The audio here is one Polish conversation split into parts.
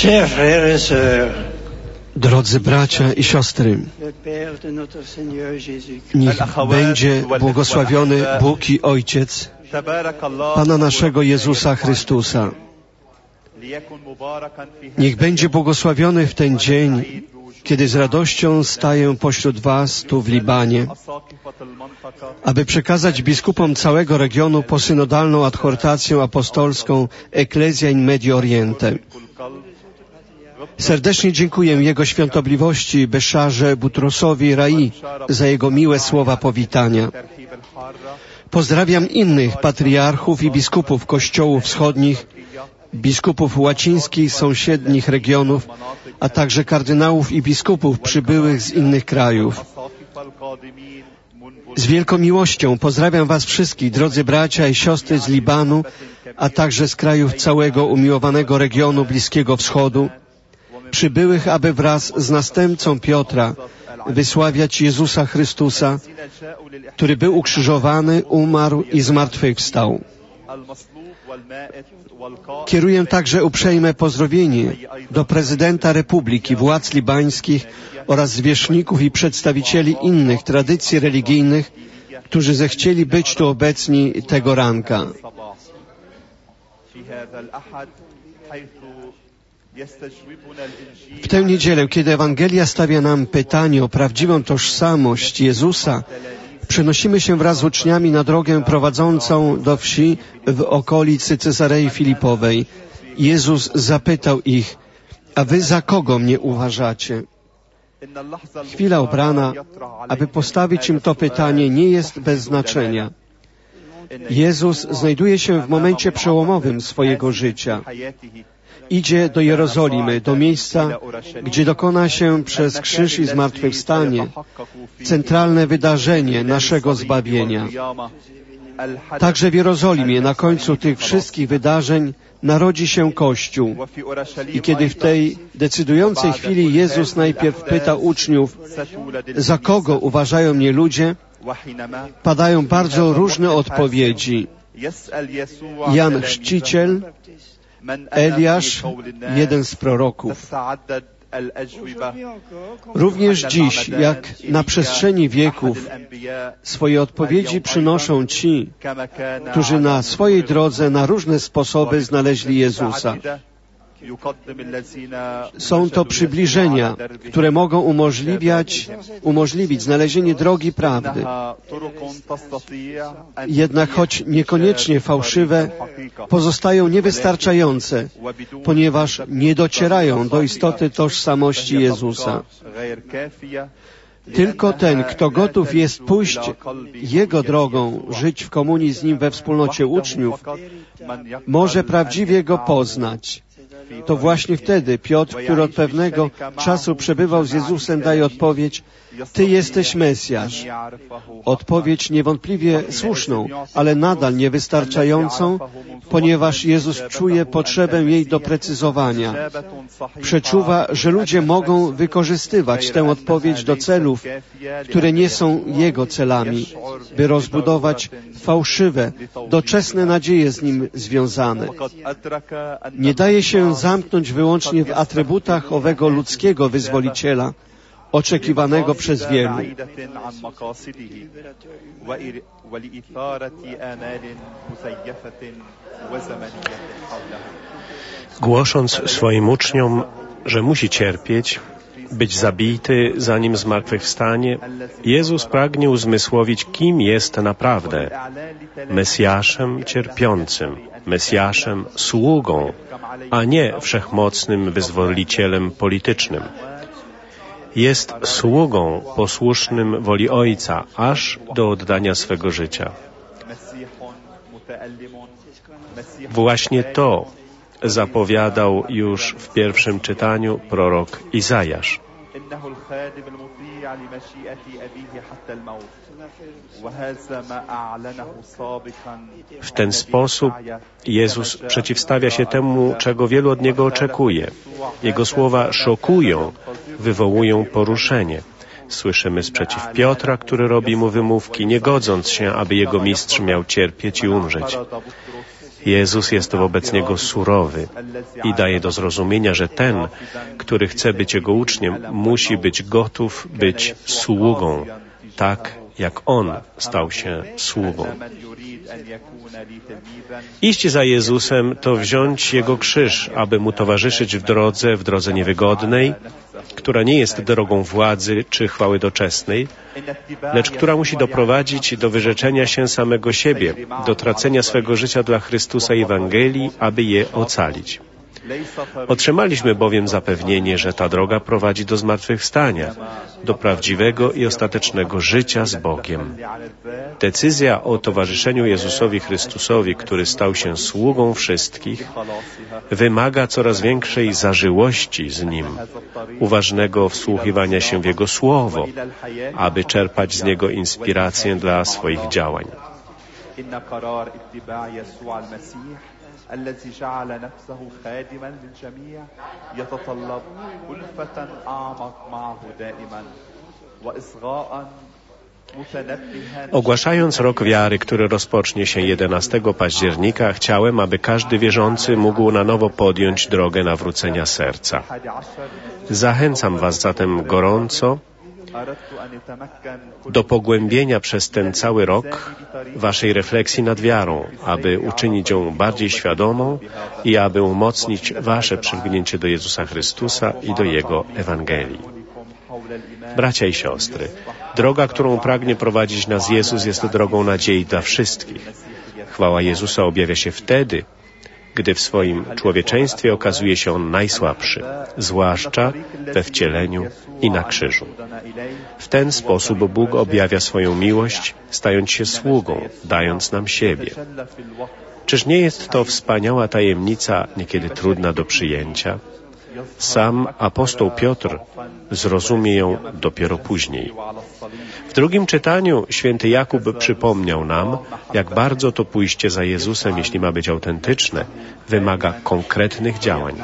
Chers frères et sœurs, Drodzy bracia i siostry, le Père de notre Seigneur Jésus-Christ, niech będzie błogosławiony Bóg i Ojciec Pana naszego Jezusa Chrystusa. Niech będzie błogosławiony w ten dzień, kiedy z radością staję pośród was tu w Libanie, aby przekazać biskupom całego regionu posynodalną adhortację apostolską Ecclesia in Medio Oriente. Serdecznie dziękuję Jego Świątobliwości Beszarze Butrosowi Rai za jego miłe słowa powitania. Pozdrawiam innych patriarchów i biskupów kościołów wschodnich, biskupów łacińskich sąsiednich regionów, a także kardynałów i biskupów przybyłych z innych krajów. Z wielką miłością pozdrawiam was wszystkich, drodzy bracia i siostry z Libanu, a także z krajów całego umiłowanego regionu Bliskiego Wschodu, przybyłych, aby wraz z następcą Piotra wysławiać Jezusa Chrystusa, który był ukrzyżowany, umarł i zmartwychwstał. Kieruję także uprzejme pozdrowienie do prezydenta Republiki, władz libańskich oraz zwierzchników i przedstawicieli innych tradycji religijnych, którzy zechcieli być tu obecni tego ranka. W tę niedzielę, kiedy Ewangelia stawia nam pytanie o prawdziwą tożsamość Jezusa, przenosimy się wraz z uczniami na drogę prowadzącą do wsi w okolicy Cezarei Filipowej. Jezus zapytał ich: a wy za kogo mnie uważacie? Chwila obrana, aby postawić im to pytanie, nie jest bez znaczenia. Jezus znajduje się w momencie przełomowym swojego życia. Idzie do Jerozolimy, do miejsca, gdzie dokona się przez krzyż i zmartwychwstanie centralne wydarzenie naszego zbawienia. Także w Jerozolimie na końcu tych wszystkich wydarzeń narodzi się Kościół. I kiedy w tej decydującej chwili Jezus najpierw pyta uczniów, za kogo uważają mnie ludzie, padają bardzo różne odpowiedzi. Jan Chrzciciel, Eliasz, jeden z proroków. Również dziś, jak na przestrzeni wieków, swoje odpowiedzi przynoszą ci, którzy na swojej drodze na różne sposoby znaleźli Jezusa. Są to przybliżenia, które mogą umożliwić znalezienie drogi prawdy. Jednak choć niekoniecznie fałszywe, pozostają niewystarczające, ponieważ nie docierają do istoty tożsamości Jezusa. Tylko ten, kto gotów jest pójść Jego drogą, żyć w komunii z Nim we wspólnocie uczniów, może prawdziwie Go poznać. To właśnie wtedy Piotr, który od pewnego czasu przebywał z Jezusem, daje odpowiedź: Ty jesteś Mesjasz. Odpowiedź niewątpliwie słuszną, ale nadal niewystarczającą, ponieważ Jezus czuje potrzebę jej doprecyzowania. Przeczuwa, że ludzie mogą wykorzystywać tę odpowiedź do celów, które nie są Jego celami, by rozbudować fałszywe, doczesne nadzieje z Nim związane. Nie daje się zamknąć wyłącznie w atrybutach owego ludzkiego wyzwoliciela, oczekiwanego przez wielu. Głosząc swoim uczniom, że musi cierpieć, być zabity, zanim zmartwychwstanie, Jezus pragnie uzmysłowić, kim jest naprawdę. Mesjaszem cierpiącym, Mesjaszem sługą, a nie wszechmocnym wyzwolicielem politycznym. Jest sługą posłusznym woli Ojca, aż do oddania swego życia. Właśnie to zapowiadał już w pierwszym czytaniu prorok Izajasz. W ten sposób Jezus przeciwstawia się temu, czego wielu od Niego oczekuje. Jego słowa szokują, wywołują poruszenie. Słyszymy sprzeciw Piotra, który robi mu wymówki, nie godząc się, aby jego mistrz miał cierpieć i umrzeć. Jezus jest wobec niego surowy i daje do zrozumienia, że ten, który chce być jego uczniem, musi być gotów być sługą, tak jak on stał się sługą. Iść za Jezusem to wziąć Jego krzyż, aby Mu towarzyszyć w drodze niewygodnej, która nie jest drogą władzy czy chwały doczesnej, lecz która musi doprowadzić do wyrzeczenia się samego siebie, do tracenia swego życia dla Chrystusa i Ewangelii, aby je ocalić. Otrzymaliśmy bowiem zapewnienie, że ta droga prowadzi do zmartwychwstania, do prawdziwego i ostatecznego życia z Bogiem. Decyzja o towarzyszeniu Jezusowi Chrystusowi, który stał się sługą wszystkich, wymaga coraz większej zażyłości z Nim, uważnego wsłuchiwania się w Jego Słowo, aby czerpać z Niego inspirację dla swoich działań. الذي جعل نفسه خادما للجميع يتطلب ألفة أعمق معه دائما وإصغاء. Ogłaszając rok wiary, który rozpocznie się 11 października, chciałem, aby każdy wierzący mógł na nowo podjąć drogę nawrócenia serca. Zachęcam Was zatem gorąco do pogłębienia przez ten cały rok Waszej refleksji nad wiarą, aby uczynić ją bardziej świadomą i aby umocnić Wasze przylgnięcie do Jezusa Chrystusa i do Jego Ewangelii. Bracia i siostry, droga, którą pragnie prowadzić nas Jezus, jest drogą nadziei dla wszystkich. Chwała Jezusa objawia się wtedy, gdy w swoim człowieczeństwie okazuje się On najsłabszy, zwłaszcza we wcieleniu i na krzyżu. W ten sposób Bóg objawia swoją miłość, stając się sługą, dając nam siebie. Czyż nie jest to wspaniała tajemnica, niekiedy trudna do przyjęcia? Sam apostoł Piotr zrozumie ją dopiero później. W drugim czytaniu święty Jakub przypomniał nam, jak bardzo to pójście za Jezusem, jeśli ma być autentyczne, wymaga konkretnych działań.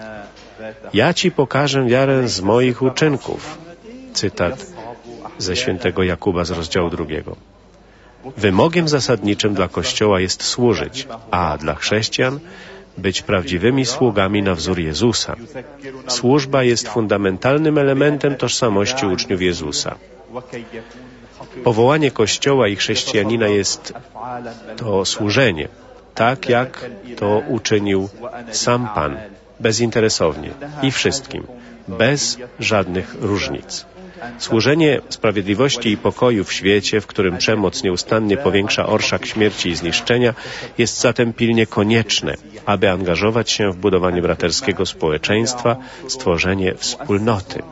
Ja Ci pokażę wiarę z moich uczynków. Cytat ze świętego Jakuba z rozdziału 2. Wymogiem zasadniczym dla Kościoła jest służyć, a dla chrześcijan być prawdziwymi sługami na wzór Jezusa. Służba jest fundamentalnym elementem tożsamości uczniów Jezusa. Powołanie Kościoła i chrześcijanina jest to służenie, tak jak to uczynił sam Pan, bezinteresownie i wszystkim, bez żadnych różnic. Służenie sprawiedliwości i pokoju w świecie, w którym przemoc nieustannie powiększa orszak śmierci i zniszczenia, jest zatem pilnie konieczne, aby angażować się w budowanie braterskiego społeczeństwa, stworzenie wspólnoty.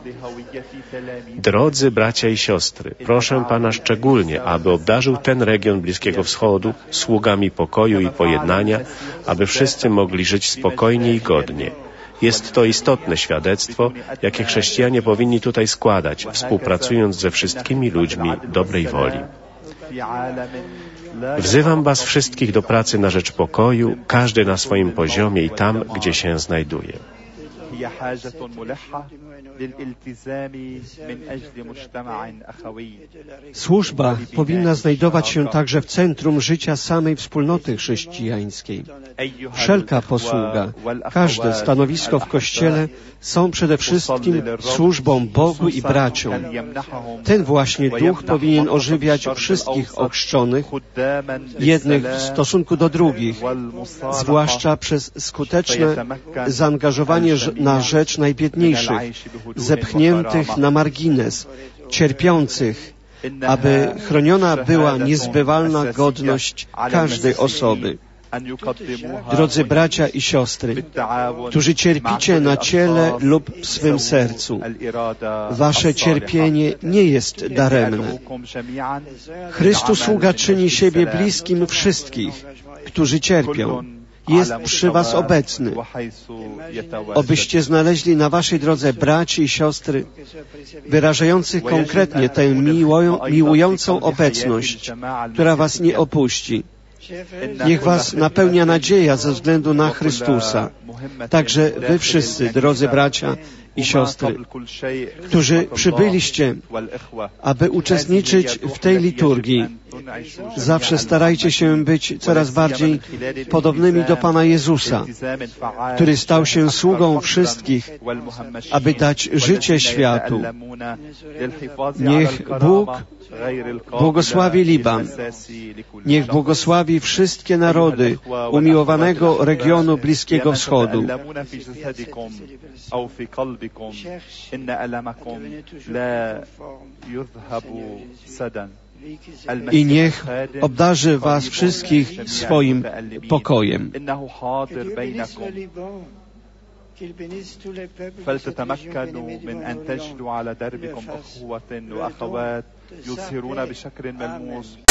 Drodzy bracia i siostry, proszę Pana szczególnie, aby obdarzył ten region Bliskiego Wschodu sługami pokoju i pojednania, aby wszyscy mogli żyć spokojnie i godnie. Jest to istotne świadectwo, jakie chrześcijanie powinni tutaj składać, współpracując ze wszystkimi ludźmi dobrej woli. Wzywam Was wszystkich do pracy na rzecz pokoju, każdy na swoim poziomie i tam, gdzie się znajduje. Służba powinna znajdować się także w centrum życia samej wspólnoty chrześcijańskiej. Wszelka posługa, każde stanowisko w Kościele są przede wszystkim służbą Bogu i braciom. Ten właśnie duch powinien ożywiać wszystkich ochrzczonych, jednych w stosunku do drugich, zwłaszcza przez skuteczne zaangażowanie na rzecz najbiedniejszych, zepchniętych na margines, cierpiących, aby chroniona była niezbywalna godność każdej osoby. Drodzy bracia i siostry, którzy cierpicie na ciele lub w swym sercu, wasze cierpienie nie jest daremne. Chrystus sługa czyni siebie bliskim wszystkich, którzy cierpią. Jest przy was obecny, obyście znaleźli na waszej drodze braci i siostry wyrażających konkretnie tę miłującą obecność, która was nie opuści. Niech was napełnia nadzieja ze względu na Chrystusa. Także wy wszyscy, drodzy bracia i siostry, którzy przybyliście, aby uczestniczyć w tej liturgii, Zawsze starajcie się być coraz bardziej podobnymi do Pana Jezusa, który stał się sługą wszystkich, aby dać życie światu. Niech Bóg błogosławi Liban. Niech błogosławi wszystkie narody umiłowanego regionu Bliskiego Wschodu. I niech obdarzy was wszystkich swoim pokojem. فلتتمكنوا من أن تجدوا على دربكم أخوة وأخوات يظهرون بشكل ملموس